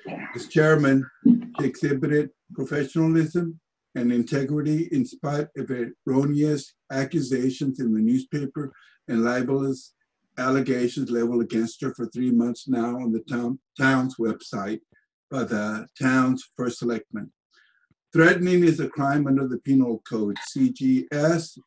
As chairman, she exhibited professionalism and integrity in spite of erroneous accusations in the newspaper and libelous allegations leveled against her for 3 months now on the town's website by the town's first selectman. Threatening is a crime under the Penal Code, CGS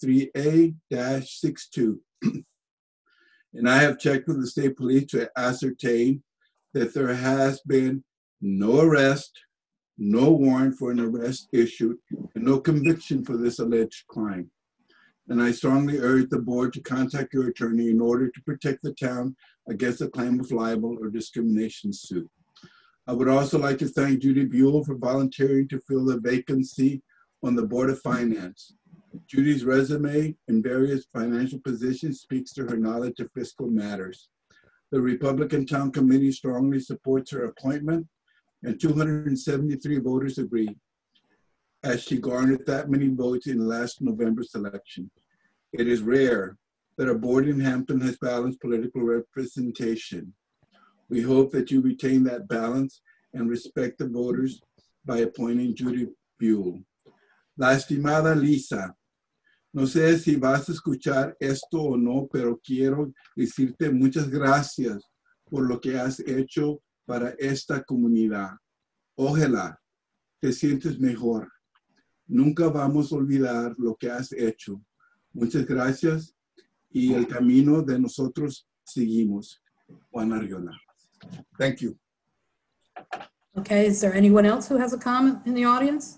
53A-62. And I have checked with the state police to ascertain that there has been no arrest, no warrant for an arrest issued, and no conviction for this alleged crime. And I strongly urge the board to contact your attorney in order to protect the town against a claim of libel or discrimination suit. I would also like to thank Judy Buell for volunteering to fill the vacancy on the Board of Finance. Judy's resume in various financial positions speaks to her knowledge of fiscal matters. The Republican Town Committee strongly supports her appointment, and 273 voters agree, as she garnered that many votes in last November's election. It is rare that a board in Hampton has balanced political representation. We hope that you retain that balance and respect the voters by appointing Judy Buell. La estimada Lisa, no sé si vas a escuchar esto o no, pero quiero decirte muchas gracias por lo que has hecho para esta comunidad. Ojalá te sientes mejor. Nunca vamos a olvidar lo que has hecho. Muchas gracias y el camino de nosotros seguimos. Juan Arriola. Thank you. Okay, is there anyone else who has a comment in the audience?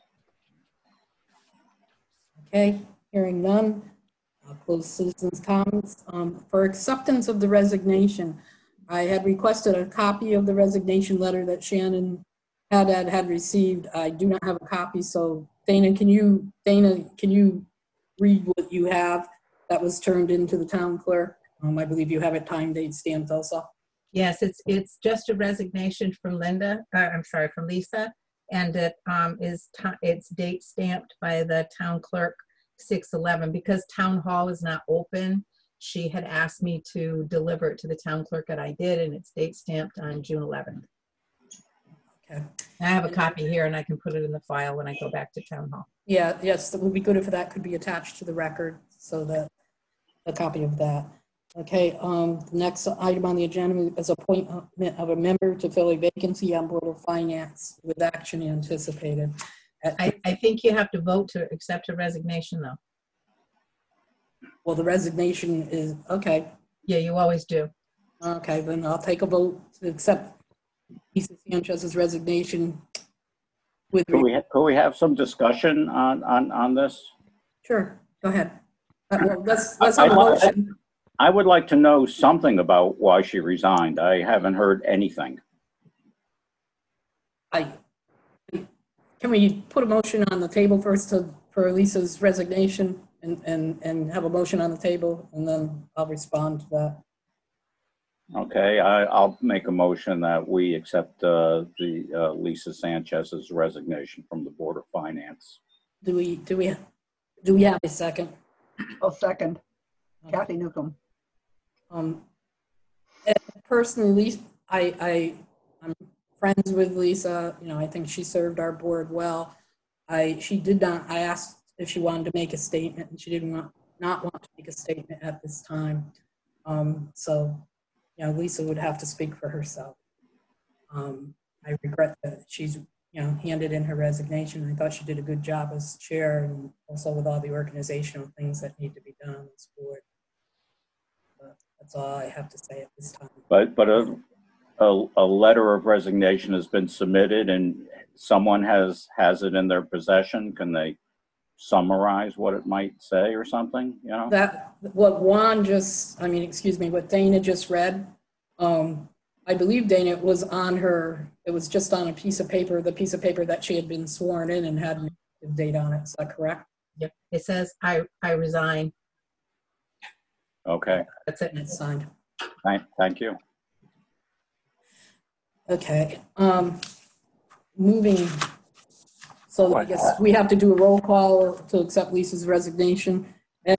Okay, hearing none, I'll close citizens' comments. For acceptance of the resignation, I had requested a copy of the resignation letter that Shannon had received. I do not have a copy, so Dana, can you read what you have that was turned into the town clerk? I believe you have it time date stamped also. Yes, it's just a resignation from Lisa, and it's date stamped by the town clerk 6/11. Because town hall is not open, she had asked me to deliver it to the town clerk, and I did, and it's date stamped on June 11th. Okay. I have a copy here, and I can put it in the file when I go back to town hall. Yeah, yes, it would be good if that could be attached to the record, so that a copy of that. Okay, the next item on the agenda is appointment of a member to fill a vacancy on Board of Finance with action anticipated. I think you have to vote to accept her resignation, though. Well, the resignation is, okay. Yeah, you always do. Okay, then I'll take a vote to accept Lisa Sanchez's resignation. With Could we have some discussion on this? Sure, go ahead. Well, let's have a motion. I would like to know something about why she resigned. I haven't heard anything. Can we put a motion on the table first for Lisa's resignation and have a motion on the table, and then I'll respond to that. Okay, I'll make a motion that we accept Lisa Sanchez's resignation from the Board of Finance. Do we have a second? I'll second. Okay. Kathy Newcomb. Personally, I'm friends with Lisa. You know, I think she served our board well. I asked if she wanted to make a statement, and she did not want to make a statement at this time. So, you know, Lisa would have to speak for herself. I regret that she's, you know, handed in her resignation. I thought she did a good job as chair, and also with all the organizational things that need to be done on this board. But that's all I have to say at this time. But a letter of resignation has been submitted, and someone has it in their possession. Can they summarize what it might say or something? You know, that what what Dana just read. I believe Dana, it was just on a piece of paper, the piece of paper that she had been sworn in and had a date on it. Is that correct? Yep. It says, I resign. Okay. That's it, and it's signed. Thank you. Okay. Moving. So I guess we have to do a roll call to accept Lisa's resignation. Ed?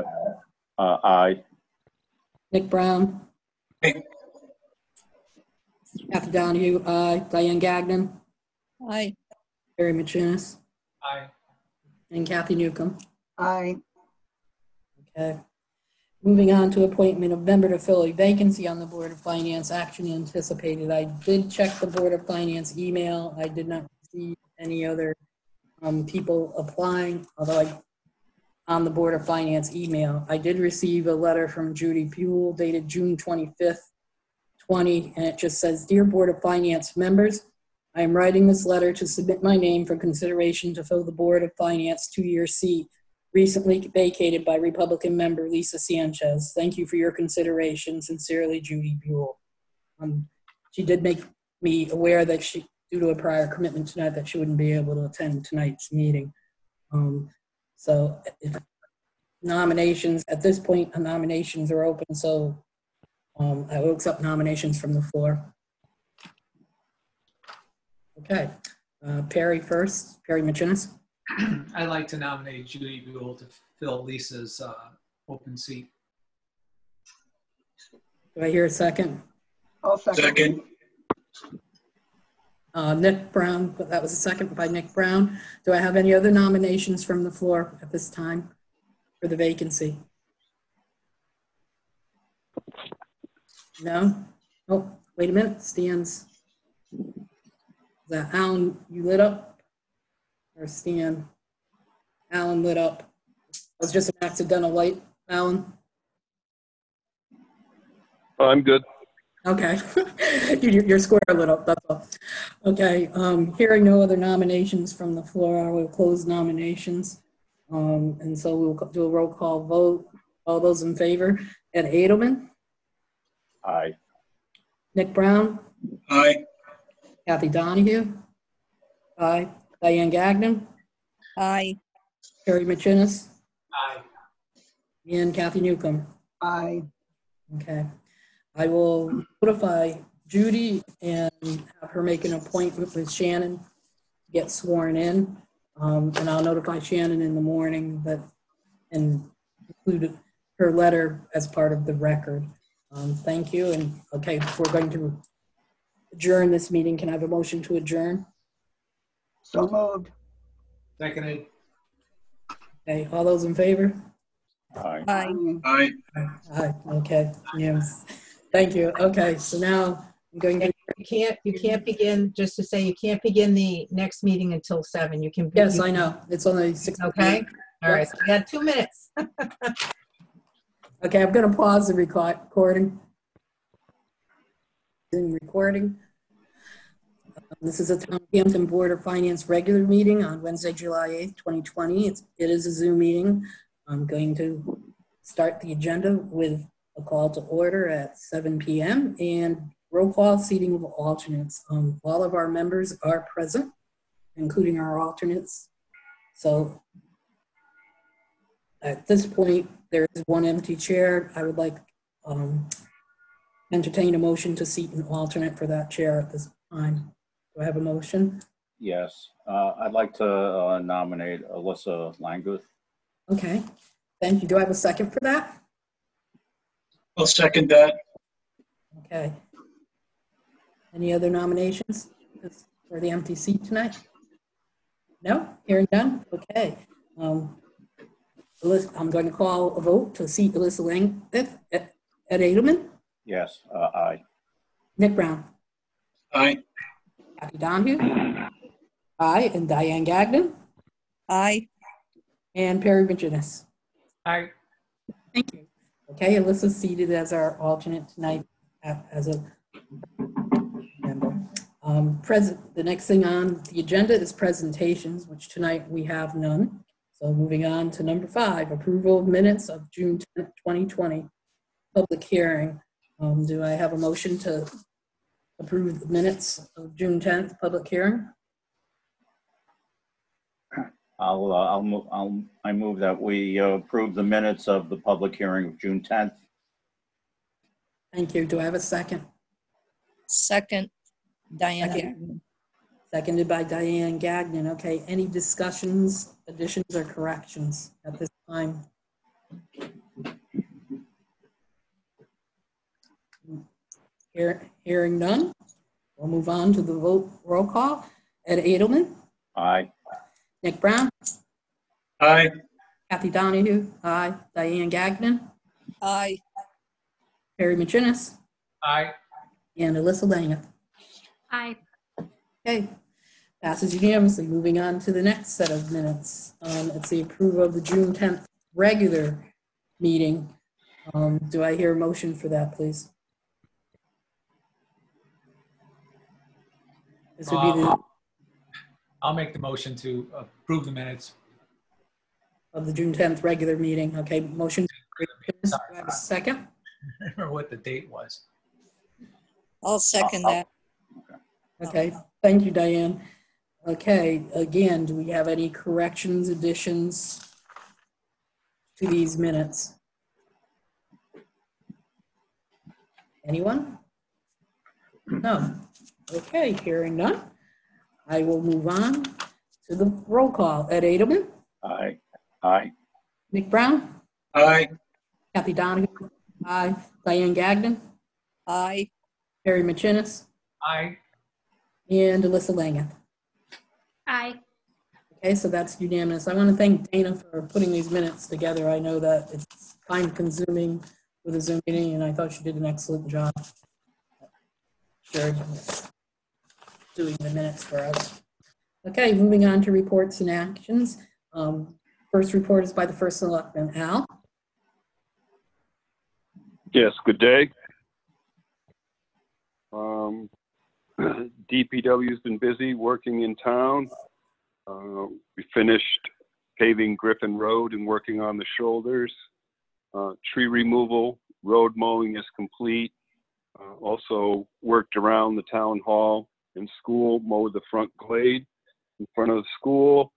Aye. Nick Brown? Kathy Donahue, aye. Diane Gagnon, Aye. Barry McGinnis, Aye. and Kathy Newcomb. Aye. Okay. Moving on to appointment of member to fill a vacancy on the Board of Finance, action anticipated. I did check the Board of Finance email. I did not see any other people applying, although on the Board of Finance email. I did receive a letter from Judy Buell dated June 25th, 20, and it just says, "Dear Board of Finance members, I am writing this letter to submit my name for consideration to fill the Board of Finance 2-year seat recently vacated by Republican member Lisa Sanchez. Thank you for your consideration. Sincerely, Judy Buell." She did make me aware that she, due to a prior commitment tonight, that she wouldn't be able to attend tonight's meeting. So if nominations, at this point, nominations are open, so I will accept nominations from the floor. Okay, Perry first, Perry McGinnis. I'd like to nominate Judy Buell to fill Lisa's open seat. Do I hear a second? I'll second. Nick Brown, but that was a second by Nick Brown. Do I have any other nominations from the floor at this time for the vacancy? No? Oh, wait a minute, Stan's. Is that Alan, you lit up? Or Stan? Alan lit up. It was just an accidental light, Alan? I'm good. Okay, your square lit up, that's all. Okay, hearing no other nominations from the floor, I will close nominations. And so we'll do a roll call vote. All those in favor? Ed Edelman? Aye. Nick Brown? Aye. Kathy Donahue? Aye. Diane Gagnon? Aye. Perry McGinnis? Aye. And Kathy Newcomb? Aye. Okay. I will notify Judy and have her make an appointment with Shannon to get sworn in. And I'll notify Shannon in the morning and include her letter as part of the record. Thank you. And okay, we're going to adjourn this meeting. Can I have a motion to adjourn? So moved. Seconded. Okay, all those in favor? Aye. Aye. Aye. Aye, okay, yes. Thank you. Okay, so now I'm going to, You can't begin, just to say, you can't begin the next meeting until 7. You can. yes, I know. It's only 6. Okay, all right, so we got 2 minutes. Okay, I'm going to pause the recording. Recording. This is a Hampton Board of Finance regular meeting on Wednesday, July 8th, 2020. It is a Zoom meeting. I'm going to start the agenda with a call to order at 7 p.m. and roll call seating of alternates. All of our members are present, including our alternates. So at this point, there is one empty chair. I would like entertain a motion to seat an alternate for that chair at this time. Do I have a motion? Yes. I'd like to nominate Alyssa Languth. Okay, thank you. Do I have a second for that? I'll second that. Okay. Any other nominations for the empty seat tonight? No? Hearing none? Okay. I'm going to call a vote to seat Alyssa Languth. Ed Edelman? Yes. Aye. Nick Brown? Aye. Kathy Donahue? Aye. And Diane Gagnon? Aye. And Perry McGinnis? Aye. Thank you. Okay, Alyssa's seated as our alternate tonight as a member. The next thing on the agenda is presentations, which tonight we have none. So moving on to number 5, approval of minutes of June 10th, 2020, public hearing. Do I have a motion to approve the minutes of June 10th, public hearing? I move that we approve the minutes of the public hearing of June 10th. Thank you. Do I have a second? Second. Diane Second. Gagnon. Seconded by Diane Gagnon. Okay, any discussions, additions, or corrections at this time? Hearing none. We'll move on to the vote roll call. Ed Edelman, Aye. Nick Brown, Aye. Kathy Donahue, aye. Diane Gagnon, Aye. Perry McGinnis, Aye. and Alyssa Langeth. Aye. Okay, passes unanimously. Moving on to the next set of minutes. It's the approval of the June 10th regular meeting. Do I hear a motion for that, please? This would be the, I'll make the motion to approve the minutes. of the June 10th regular meeting. Okay, motion. Do I have a second? I don't remember what the date was. I'll second that. Okay, thank you, Diane. Okay, again, do we have any corrections, additions to these minutes? Anyone? No. Okay, hearing none. I will move on to the roll call. Ed Edelman, Aye. Aye. Nick Brown, Aye. Kathy Donahue, aye. Diane Gagnon, Aye. Perry McGinnis, Aye. and Alyssa Langeth. Aye. Okay, so that's unanimous. I want to thank Dana for putting these minutes together. I know that it's time consuming with a Zoom meeting, and I thought she did an excellent job. Sure, doing the minutes for us. Okay, moving on to reports and actions. First report is by the first selectman, Al. Yes, good day. DPW's been busy working in town. We finished paving Griffin Road and working on the shoulders. Tree removal, road mowing is complete. Also worked around the town hall and school, mowed the front glade in front of the school.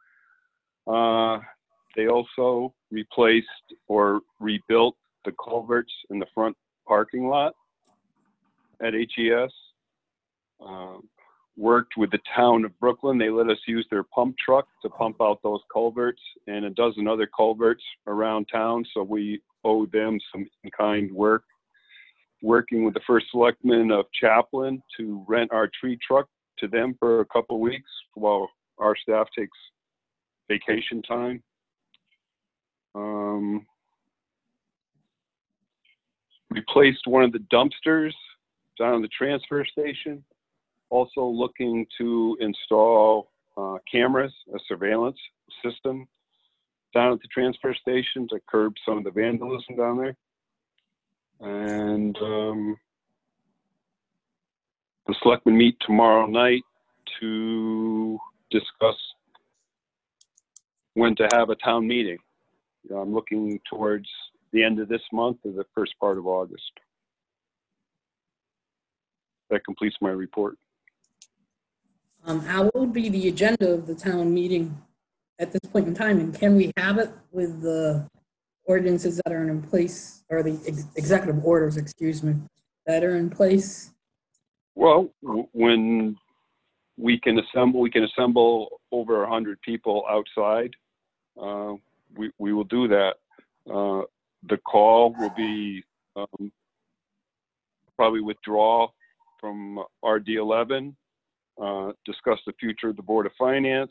They also replaced or rebuilt the culverts in the front parking lot at HES. Worked with the town of Brooklyn. They let us use their pump truck to pump out those culverts and a dozen other culverts around town, so we owe them some in-kind work. Working with the first selectman of Chaplin to rent our tree truck to them for a couple of weeks while our staff takes vacation time. Replaced one of the dumpsters down at the transfer station. Also looking to install cameras, a surveillance system down at the transfer station to curb some of the vandalism down there. And the selectmen meet tomorrow night to discuss when to have a town meeting. I'm looking towards the end of this month or the first part of August. That completes my report. How will be the agenda of the town meeting at this point in time? And can we have it with the ordinances that are in place, or the executive orders, excuse me, that are in place? Well, when we can assemble over 100 people outside. We will do that. The call will be probably withdraw from RD11, discuss the future of the Board of Finance.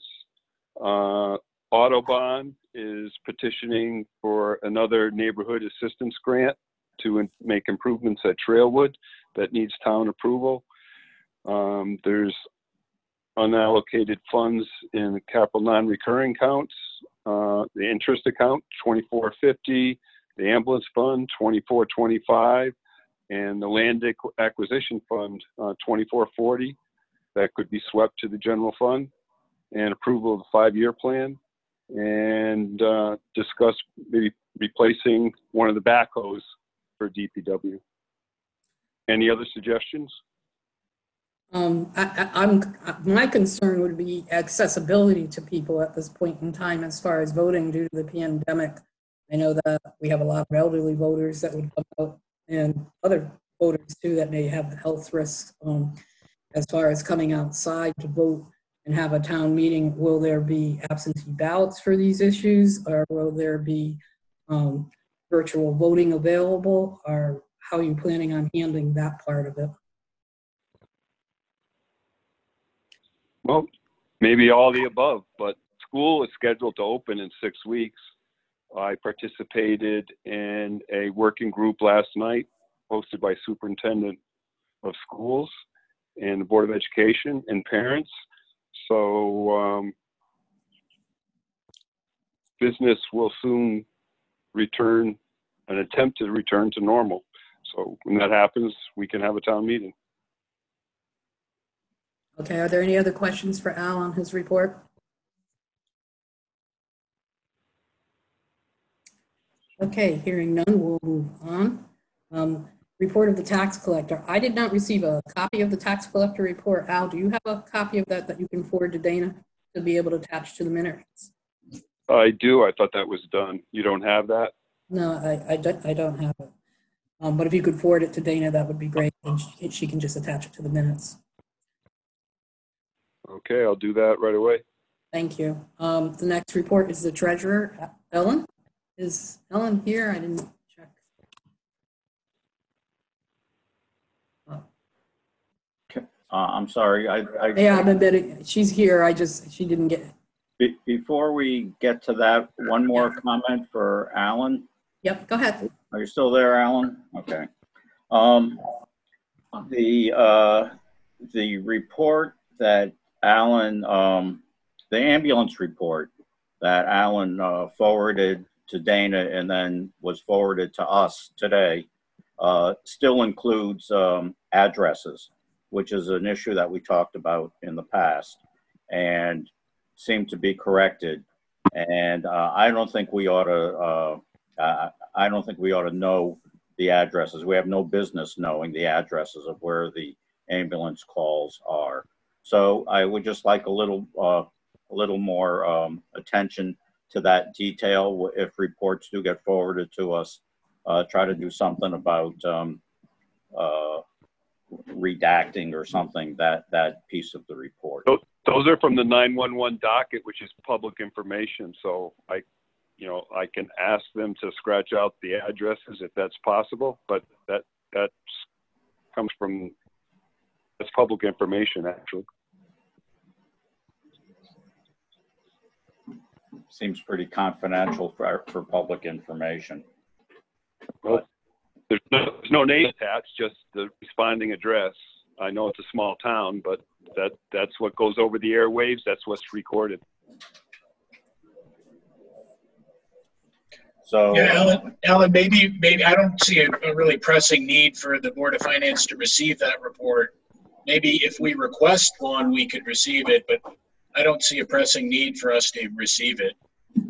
Autobahn is petitioning for another neighborhood assistance grant to make improvements at Trailwood that needs town approval. There's unallocated funds in capital non-recurring accounts, the interest account 2450, the ambulance fund 2425, and the land acquisition fund 2440 that could be swept to the general fund, and approval of the 5-year plan, and discuss maybe replacing one of the backhoes for DPW. Any other suggestions? My concern would be accessibility to people at this point in time as far as voting due to the pandemic. I know that we have a lot of elderly voters that would come out, and other voters too that may have health risks as far as coming outside to vote and have a town meeting. Will there be absentee ballots for these issues, or will there be virtual voting available, or how are you planning on handling that part of it? Well, maybe all the above, but school is scheduled to open in 6 weeks. I participated in a working group last night hosted by Superintendent of Schools and the Board of Education and parents. So business will soon return, an attempt to return to normal. So when that happens, we can have a town meeting. Okay, are there any other questions for Al on his report? Okay, hearing none, we'll move on. Report of the tax collector. I did not receive a copy of the tax collector report. Al, do you have a copy of that you can forward to Dana to be able to attach to the minutes? I do. I thought that was done. You don't have that? No, I don't have it. But if you could forward it to Dana, that would be great. And she can just attach it to the minutes. Okay, I'll do that right away. Thank you. The next report is the treasurer, Ellen. Is Ellen here? I didn't check. I'm sorry. Yeah, I'm admitting she's here. She didn't get. Before we get to that, one more comment for Alan. Yep, go ahead. Are you still there, Alan? Okay. The report that Alan, the ambulance report that Alan forwarded to Dana and then was forwarded to us today still includes addresses, which is an issue that we talked about in the past and seemed to be corrected. And I don't think we ought to know the addresses. We have no business knowing the addresses of where the ambulance calls are. So I would just like a little more attention to that detail. If reports do get forwarded to us, try to do something about redacting or something that piece of the report. Those are from the 911 docket, which is public information. So I can ask them to scratch out the addresses if that's possible, but that comes from, that's public information actually. Seems pretty confidential for public information. Well, there's no name attached, just the responding address. I know it's a small town, but that's what goes over the airwaves. That's what's recorded. So Yeah, Alan, maybe I don't see a really pressing need for the Board of Finance to receive that report. Maybe if we request one, we could receive it, but I don't see a pressing need for us to receive it.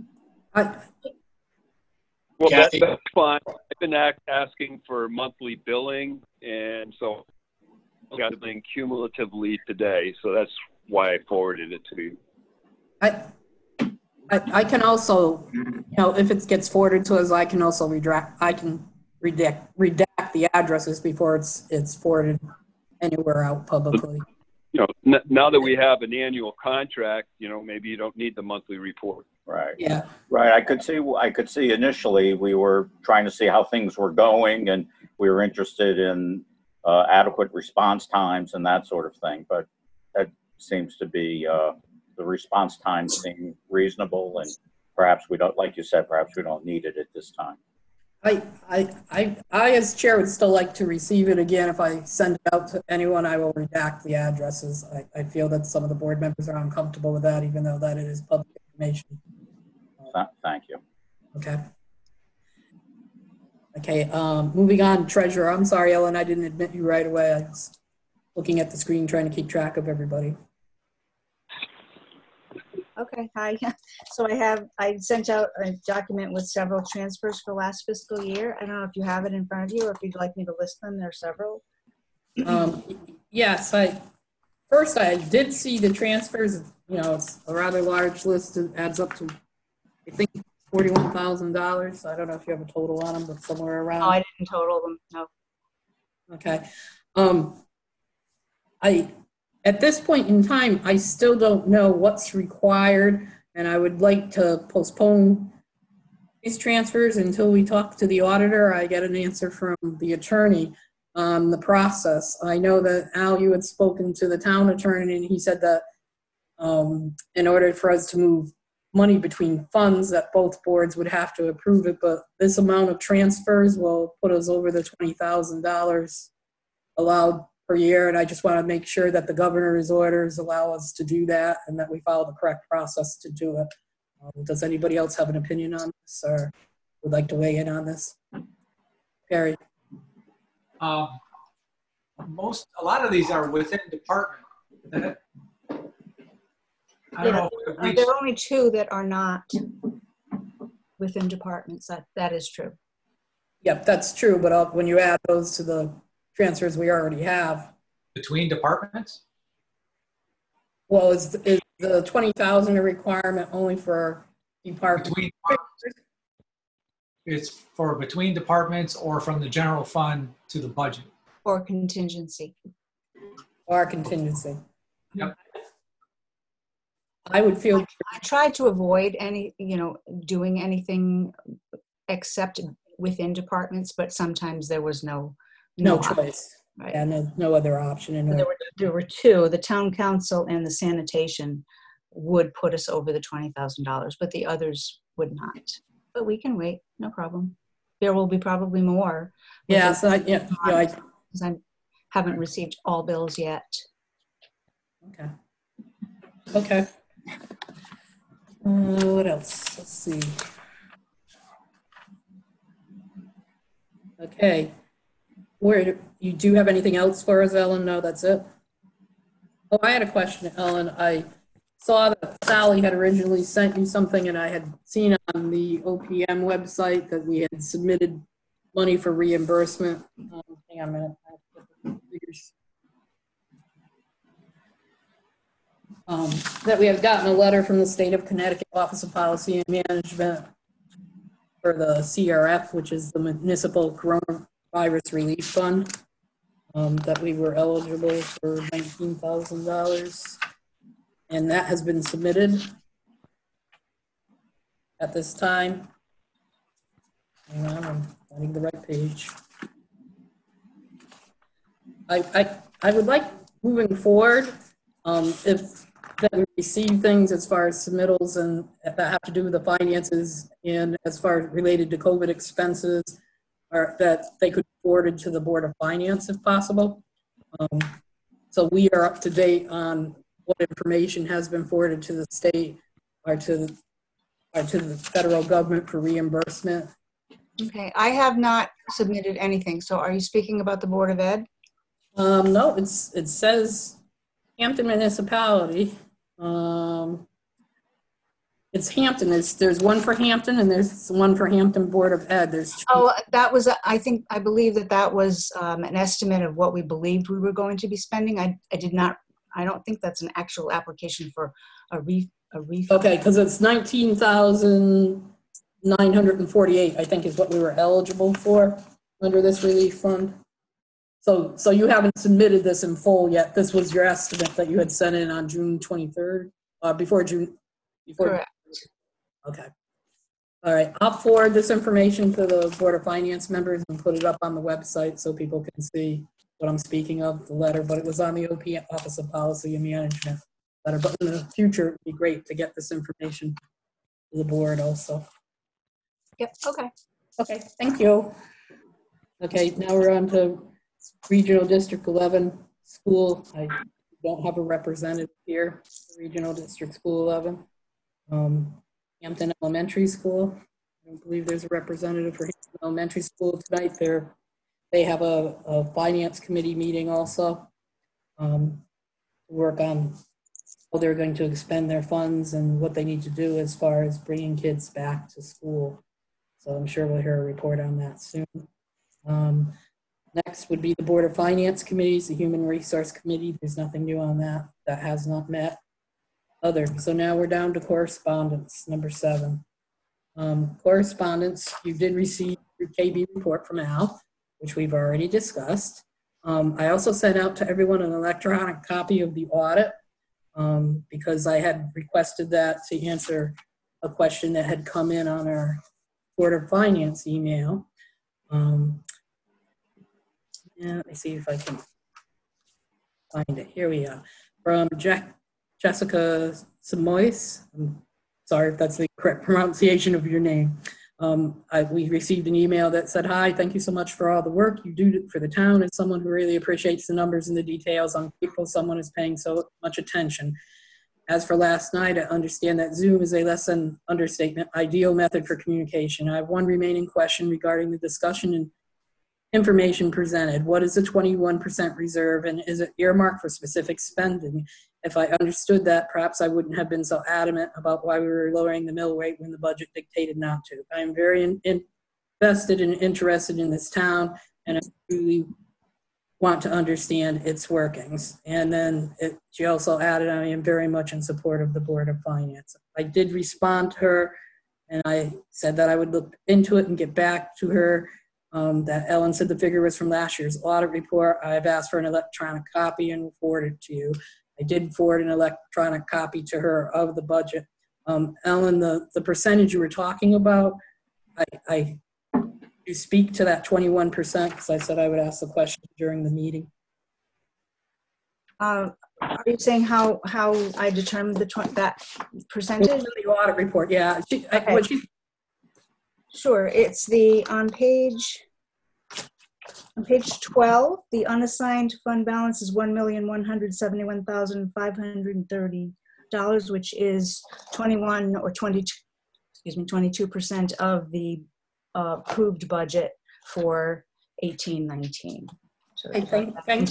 Well, Kathy? that's fine. I've been asking for monthly billing, and so I got billing cumulatively today, so that's why I forwarded it to you. I can also, if it gets forwarded to us, I can also redact the addresses before it's forwarded anywhere out publicly. Now that we have an annual contract, maybe you don't need the monthly report. Right. Yeah. Right. I could see initially we were trying to see how things were going and we were interested in adequate response times and that sort of thing. But that seems to be, the response times seem reasonable, and perhaps we don't, like you said, perhaps we don't need it at this time. I as chair would still like to receive it again. If I send it out to anyone, I will redact the addresses. I feel that some of the board members are uncomfortable with that, even though that it is public information. Thank you. Okay. Okay, moving on, treasurer. I'm sorry, Ellen, I didn't admit you right away. I was looking at the screen trying to keep track of everybody. Okay, hi. So I sent out a document with several transfers for last fiscal year. I don't know if you have it in front of you or if you'd like me to list them. There are several. Yes, first I did see the transfers. It's a rather large list. It adds up to, I think, $41,000. I don't know if you have a total on them, but somewhere around. Oh, I didn't total them, no. Okay. At this point in time, I still don't know what's required, and I would like to postpone these transfers until we talk to the auditor. I get an answer from the attorney on the process. I know that, Al, you had spoken to the town attorney, and he said that in order for us to move money between funds, that both boards would have to approve it, but this amount of transfers will put us over the $20,000 allowed per year, and I just want to make sure that the governor's orders allow us to do that and that we follow the correct process to do it. Does anybody else have an opinion on this or would like to weigh in on this? Perry? A lot of these are within department. I don't know if we- There are only two that are not within departments. That is true. Yep, that's true, but when you add those to the transfers we already have, between departments? well, is the 20,000 a requirement only for department? Between it's for between departments or from the general fund to the budget. Or contingency. Or contingency? Yep. I would feel. I tried to avoid doing anything except within departments, but sometimes there was no choice. Right. Yeah, no other option. There were two. The town council and the sanitation would put us over the $20,000, but the others would not. But we can wait, no problem. There will be probably more. Yeah, so because I haven't received all bills yet. Okay. What else? Let's see. Okay. You do have anything else for us, Ellen? No, that's it? Oh, I had a question, Ellen. I saw that Sally had originally sent you something, and I had seen on the OPM website that we had submitted money for reimbursement. Hang on a minute. I have to get the figures. That we have gotten a letter from the State of Connecticut Office of Policy and Management for the CRF, which is the Municipal Coronavirus Relief Fund, that we were eligible for $19,000. And that has been submitted at this time. Hang on, I'm finding the right page. I would like, moving forward, if that we receive things as far as submittals and that have to do with the finances and as far as related to COVID expenses, or that they could be forwarded to the Board of Finance if possible. So we are up to date on what information has been forwarded to the state or to the federal government for reimbursement. Okay, I have not submitted anything. So are you speaking about the Board of Ed? No, it says Hampton Municipality. It's Hampton. There's one for Hampton and there's one for Hampton Board of Ed. There's two. Oh, that was, I believe that was an estimate of what we believed we were going to be spending. I don't think that's an actual application for a refund. Okay, because it's 19,948, I think is what we were eligible for under this relief fund. So you haven't submitted this in full yet. This was your estimate that you had sent in on June 23rd, before June. Correct. Okay. All right. I'll forward this information to the Board of Finance members and put it up on the website so people can see what I'm speaking of, the letter, but it was on the OPM Office of Policy and Management letter. But in the future, it'd be great to get this information to the board also. Yep. Okay. Okay. Thank you. Okay. Now we're on to Regional District 11 School. I don't have a representative here, Regional District School 11. Hampton Elementary School. I don't believe there's a representative for Hampton Elementary School tonight. They have a finance committee meeting also to work on how they're going to expend their funds and what they need to do as far as bringing kids back to school. So I'm sure we'll hear a report on that soon. Next would be the Board of Finance Committees, the Human Resource Committee. There's nothing new on that. That has not met. So now we're down to correspondence, number 7. Correspondence, you did receive your KB report from Al, which we've already discussed. I also sent out to everyone an electronic copy of the audit because I had requested that to answer a question that had come in on our Board of Finance email. Yeah, let me see if I can find it. Here we are. From Jessica Samois. I'm sorry if that's the correct pronunciation of your name. We received an email that said, "Hi, thank you so much for all the work you do for the town. As someone who really appreciates the numbers and the details, I'm grateful someone is paying so much attention. As for last night, I understand that Zoom is a less than understatement ideal method for communication. I have one remaining question regarding the discussion and information presented. What is the 21% reserve, and is it earmarked for specific spending? If I understood that, perhaps I wouldn't have been so adamant about why we were lowering the mill rate when the budget dictated not to. I am very invested and interested in this town, and I really want to understand its workings." And then she also added, "I am very much in support of the Board of Finance." I did respond to her, and I said that I would look into it and get back to her. That Ellen said the figure was from last year's audit report. I've asked for an electronic copy and forwarded it to you. I did forward an electronic copy to her of the budget. Ellen, the percentage you were talking about, you speak to that 21%, because I said I would ask the question during the meeting. Are you saying how I determined that percentage? The audit report, yeah. Okay. Sure, it's on page 12, the unassigned fund balance is $1,171,530, which is 22% of the approved budget for 18-19. So thanks.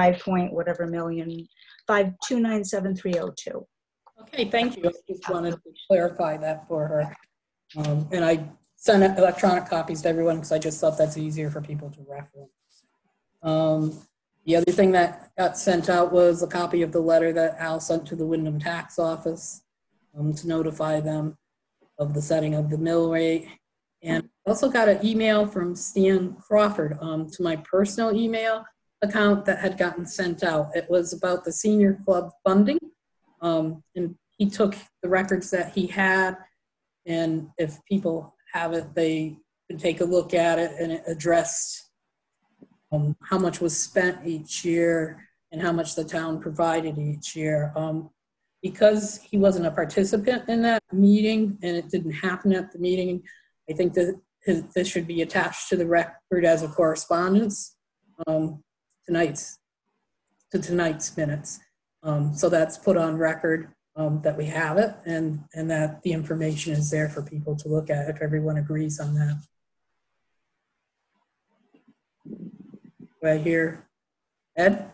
5.297,302. Okay, thank you. I just wanted to clarify that for her. And I sent electronic copies to everyone because I just thought that's easier for people to reference. The other thing that got sent out was a copy of the letter that Al sent to the Wyndham Tax Office to notify them of the setting of the mill rate. And I also got an email from Stan Crawford to my personal email account that had gotten sent out. It was about the senior club funding. And he took the records that he had, and if people have it, they can take a look at it, and it addressed how much was spent each year and how much the town provided each year. Because he wasn't a participant in that meeting and it didn't happen at the meeting, I think that this should be attached to the record as a correspondence tonight's minutes. So that's put on record that we have it, and that the information is there for people to look at if everyone agrees on that. Right here, Ed?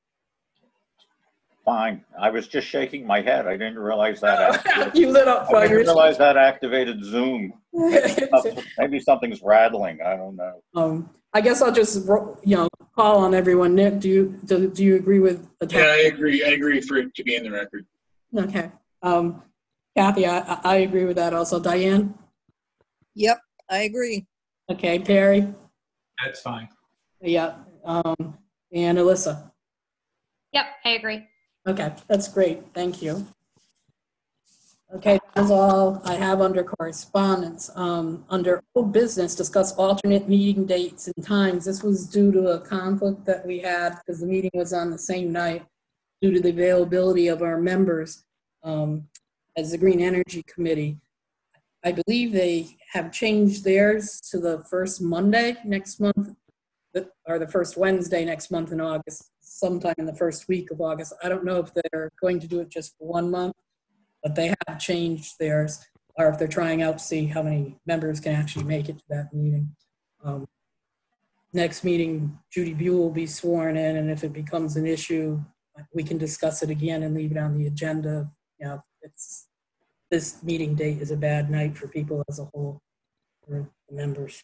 Fine. I was just shaking my head. I didn't realize that. You lit up. I didn't realize that activated Zoom. Maybe something's rattling. I don't know. I guess I'll just call on everyone. Nick, do you agree with? Yeah, I agree. I agree for it to be in the record. Okay. Kathy, I agree with that also. Diane? Yep, I agree. Okay. Perry? That's fine. Yeah. And Alyssa? Yep, I agree. Okay, that's great. Thank you. Okay, that's all I have under correspondence. Under old business, discuss alternate meeting dates and times. This was due to a conflict that we had because the meeting was on the same night due to the availability of our members as the Green Energy Committee. I believe they have changed theirs to the first Monday next month, or the first Wednesday next month in August, sometime in the first week of August. I don't know if they're going to do it just for 1 month, but they have changed theirs, or if they're trying out to see how many members can actually make it to that meeting. Next meeting, Judy Buell will be sworn in, and if it becomes an issue, we can discuss it again and leave it on the agenda. You know, this meeting date is a bad night for people as a whole, for the members.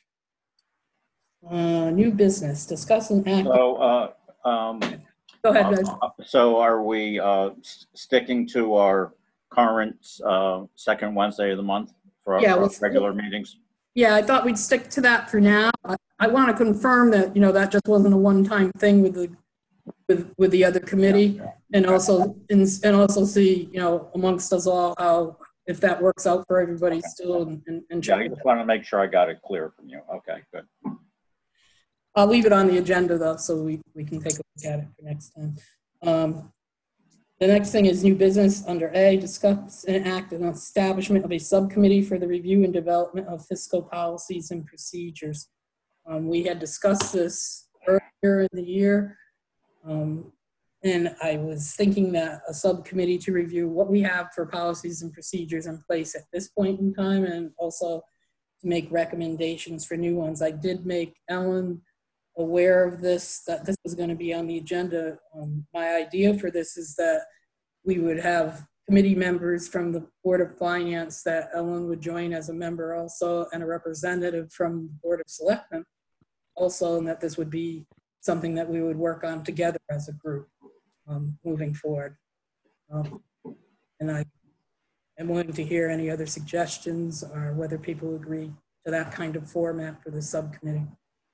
New business, discuss and act. So, go ahead, guys. So are we sticking to our current second Wednesday of the month for our regular meetings? Yeah, I thought we'd stick to that for now. I want to confirm that, you know, that just wasn't a one-time thing with the other committee, and also see, you know, amongst us all how, if that works out for everybody still, and Yeah, I just want to make sure I got it clear from you. Okay, good. I'll leave it on the agenda though, so we can take a look at it for next time. The next thing is new business under A, discuss and act on establishment of a subcommittee for the review and development of fiscal policies and procedures. We had discussed this earlier in the year, and I was thinking that a subcommittee to review what we have for policies and procedures in place at this point in time, and also to make recommendations for new ones. I did make Ellen aware of this, that this was going to be on the agenda. My idea for this is that we would have committee members from the Board of Finance, that Ellen would join as a member also, and a representative from the Board of Selectmen also, and that this would be something that we would work on together as a group moving forward. And I am willing to hear any other suggestions or whether people agree to that kind of format for the subcommittee.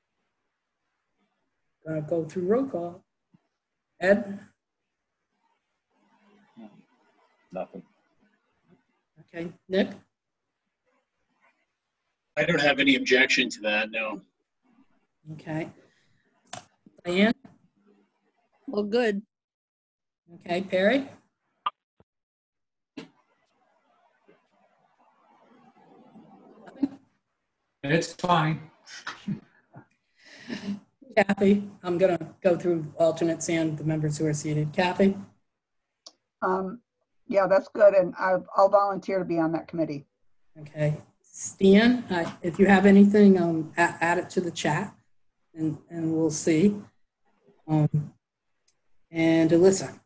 Gonna go through roll call. Ed? Nothing. Okay, Nick? I don't have any objection to that, no. Okay. Diane? Well, good. Okay, Perry? It's fine. Kathy? I'm gonna go through alternates and the members who are seated. Kathy? Yeah, that's good. And I'll volunteer to be on that committee. Okay. Stan, if you have anything, add it to the chat and we'll see. And Alyssa?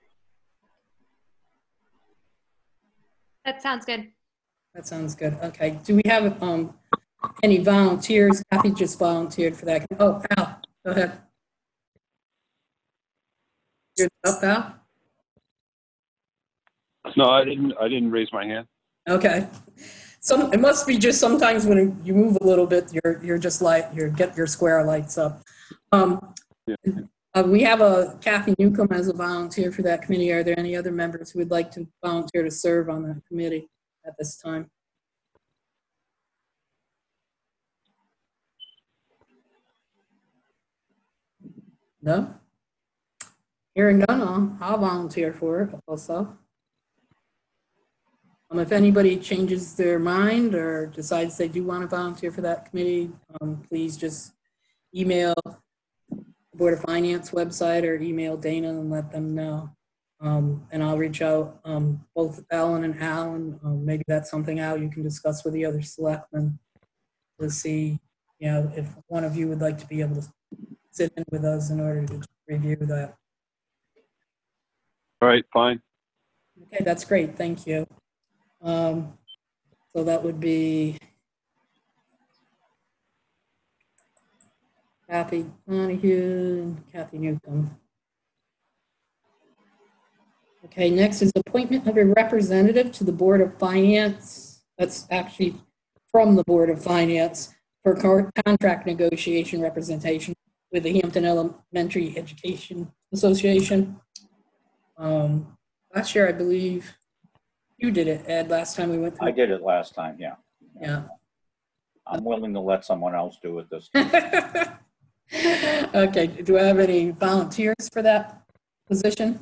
That sounds good. That sounds good. Okay. Do we have any volunteers? Kathy just volunteered for that. Oh, Al, go ahead. You're up, Al? No, I didn't raise my hand. Okay. It must be just sometimes when you move a little bit, you're just like, get your square lights up. We have a Kathy Newcomb as a volunteer for that committee. Are there any other members who would like to volunteer to serve on that committee at this time? No? Hearing none, I'll volunteer for it also. If anybody changes their mind or decides they do want to volunteer for that committee, please just email the Board of Finance website or email Dana and let them know. And I'll reach out, both Ellen and Alan. Maybe that's something, Al, you can discuss with the other selectmen to see, if one of you would like to be able to sit in with us in order to review that. All right, fine. Okay, that's great. Thank you. So that would be Kathy Donahue and Kathy Newcomb. Okay, next is appointment of a representative to the Board of Finance. That's actually from the Board of Finance for contract negotiation representation with the Hampton Elementary Education Association. Last year, I believe you did it, Ed, last time we went through. I did it last time, yeah. Yeah. I'm willing to let someone else do it this time. Okay, do I have any volunteers for that position?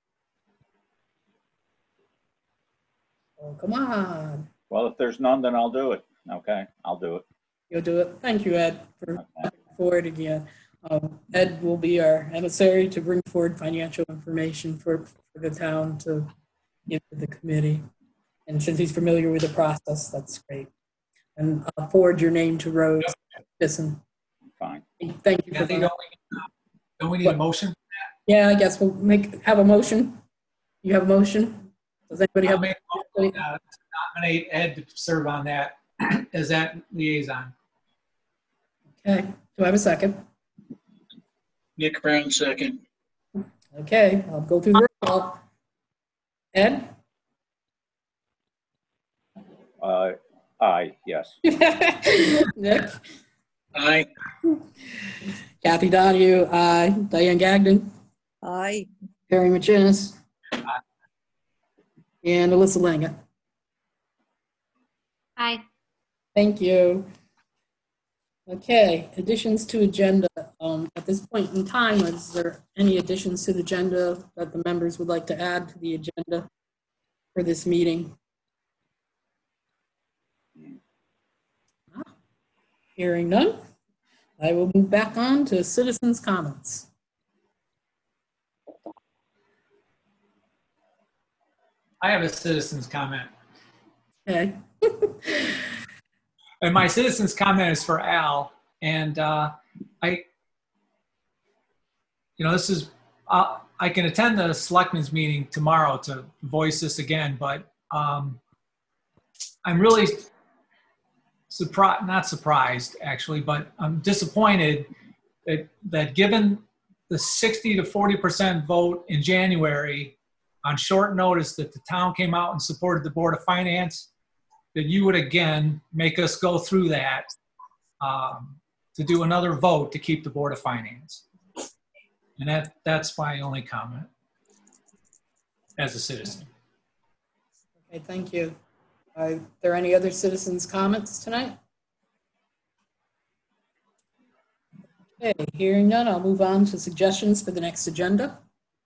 Oh, come on. Well, if there's none, then I'll do it. Okay, I'll do it. You'll do it. Thank you, Ed, for coming forward again. Ed will be our emissary to bring forward financial information for the town to give to the committee. And since he's familiar with the process, that's great. And I'll forward your name to Rose. Listen. Fine. Thank you for Kathy, that. don't we need a motion? Yeah, I guess we'll have a motion. You have a motion? Does anybody I'll have? make a motion, to nominate Ed to serve on that as that liaison. Okay, do I have a second? Nick Brown, second. Okay, I'll go through the roll call. Ed? Aye, yes. Nick? Aye. Kathy Donahue, aye. Diane Gagnon? Aye. Perry McGinnis? And Alyssa Langa. Aye. Thank you. Okay, additions to agenda. At this point in time, is there any additions to the agenda that the members would like to add to the agenda for this meeting? Hearing none, I will move back on to citizens' comments. I have a citizen's comment. Okay. And my citizen's comment is for Al. And this is, I can attend the selectmen's meeting tomorrow to voice this again, but I'm really not surprised actually, but I'm disappointed that given the 60 to 40% vote in January on short notice that the town came out and supported the Board of Finance, that you would again make us go through that to do another vote to keep the Board of Finance. And that's my only comment as a citizen. Okay, thank you. Are there any other citizens' comments tonight? Okay, hearing none, I'll move on to suggestions for the next agenda.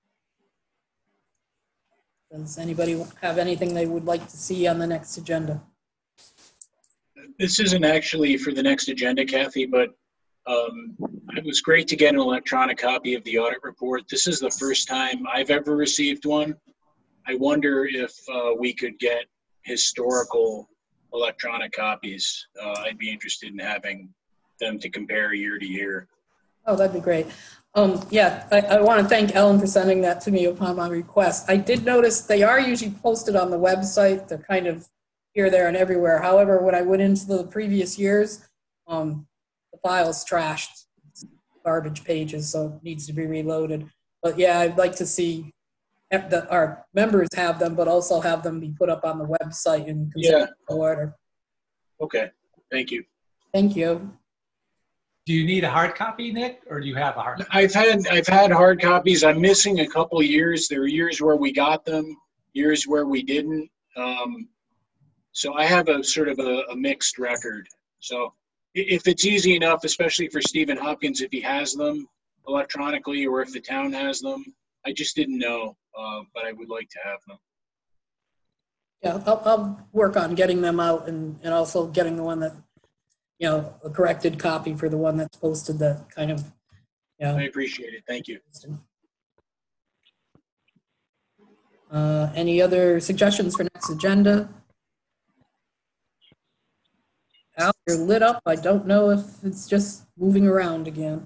Does anybody have anything they would like to see on the next agenda? This isn't actually for the next agenda, Kathy, but it was great to get an electronic copy of the audit report. This is the first time I've ever received one. I wonder if we could get historical electronic copies. I'd be interested in having them to compare year to year. Oh, that'd be great. Yeah, I want to thank Ellen for sending that to me upon my request. I did notice they are usually posted on the website. They're kind of here, there, and everywhere. However, when I went into the previous years, the file's trashed, it's garbage pages, so it needs to be reloaded. But yeah, I'd like to see that our members have them, but also have them be put up on the website in order. Okay, thank you. Thank you. Do you need a hard copy, Nick, or do you have a hard copy? I've had hard copies. I'm missing a couple years. There are years where we got them, years where we didn't. So I have a sort of a mixed record. So if it's easy enough, especially for Stephen Hopkins, if he has them electronically or if the town has them, I just didn't know, but I would like to have them. Yeah, I'll work on getting them out and also getting the one that, a corrected copy for the one that's posted that kind of, I appreciate it. Thank you. Any other suggestions for next agenda? Al, you're lit up. I don't know if it's just moving around again.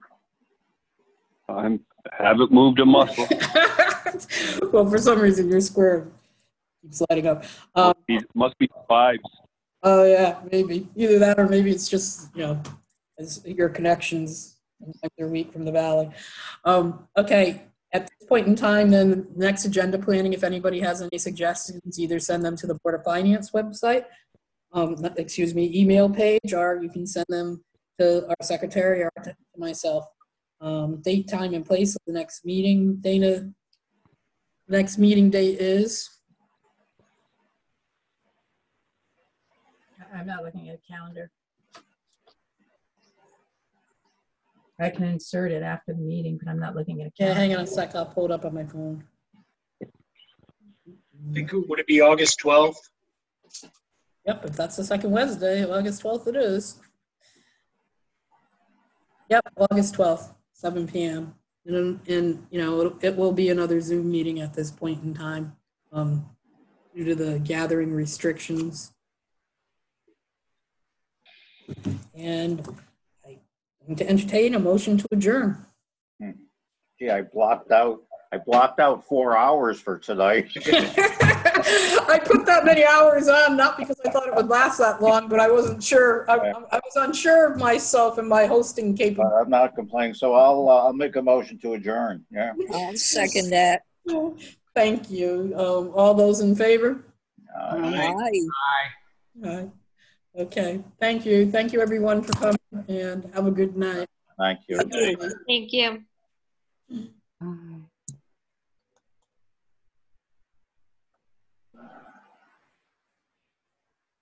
I haven't moved a muscle. Well, for some reason, your square keeps lighting up. Must be vibes. Oh, yeah, maybe. Either that or maybe it's just, as your connections are weak from the valley. Okay, at this point in time, then, next agenda planning, if anybody has any suggestions, either send them to the Board of Finance website, email page, or you can send them to our secretary or to myself. Date, time, and place of the next meeting. Dana, next meeting date is? I'm not looking at a calendar. I can insert it after the meeting, but I'm not looking at a calendar. Yeah, hang on a sec. I'll pull it up on my phone. I think, would it be August 12th? Yep, if that's the second Wednesday, August 12th it is. Yep, August 12th, 7 p.m. And it will be another Zoom meeting at this point in time due to the gathering restrictions. And I'm going to entertain a motion to adjourn. Gee, I blocked out 4 hours for tonight. I put that many hours on, not because I thought it would last that long, but I wasn't sure. I was unsure of myself and my hosting capability. I'm not complaining, so I'll make a motion to adjourn. Yeah. I'll second that. Thank you. All those in favor? Aye. Aye. Okay. Thank you. Thank you, everyone, for coming, and have a good night. Thank you. Thank you.